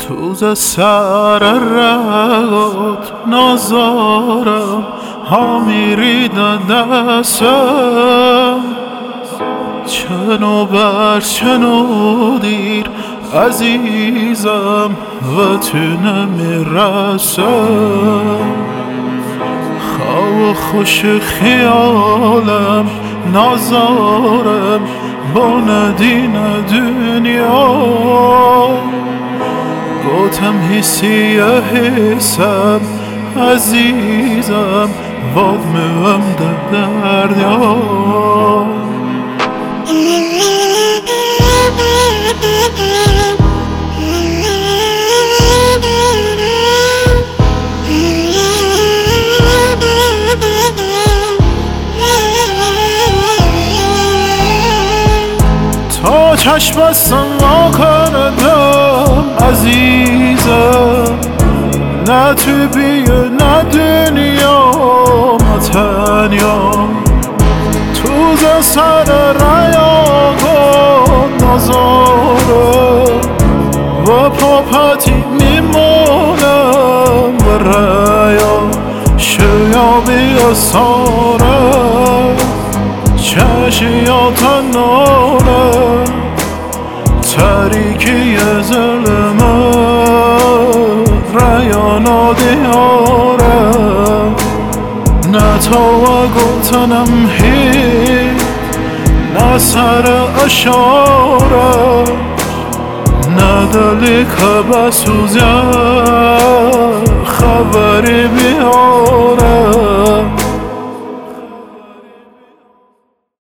تو سر رهات نازارم ها میرید دستم چنو بر چنو دیر عزیزم و تو نمیرسم خواه خوش خیالم نازارم با ندین دنیا گوتم حسی حسم عزیزم واد موام دردیا تا چشم بستم وا کردم عزیزم نه تو بیه نه دنیا ما تنیا تو ز سر ریاگان نازارم و پاپتی میمونم و ریا شیابی سارم چشیات نارم تاریکی ظلمه ریانا دیارم نه تا گوتنم هی نه سر اشارم نه دلی که بسوزم خبری بیارم